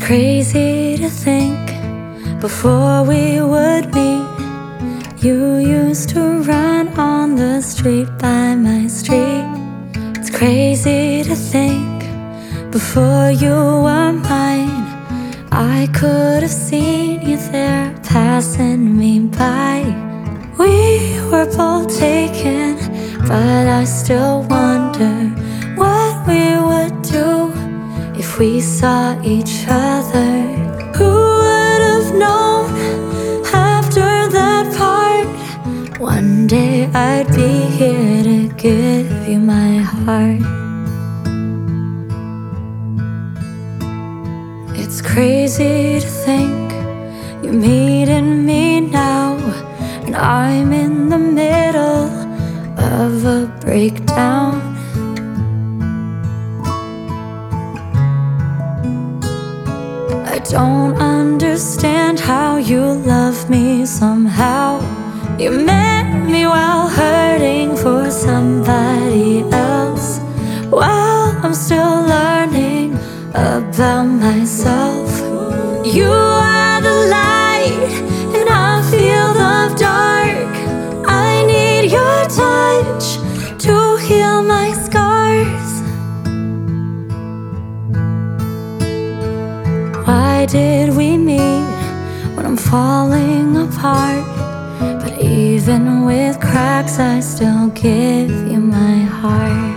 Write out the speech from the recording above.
crazy to think before we would meet, you used to run on the street by my street. It's crazy to think before you were mine, I could have seen you there passing me by. We were both taken, but I still wonder what we would do if we saw each other. Who would have known after that part, one day I'd be here to give you my heart. It's crazy to think you're meeting me now, and I'm in the middle of a breakdown. I don't understand how you love me somehow. You met me while hurting for somebody else, while I'm still learning about myself. You are the light and I feel the dark. I need your touch to heal my scars. Why did we meet when I'm falling apart? But even with cracks, I still give you my heart.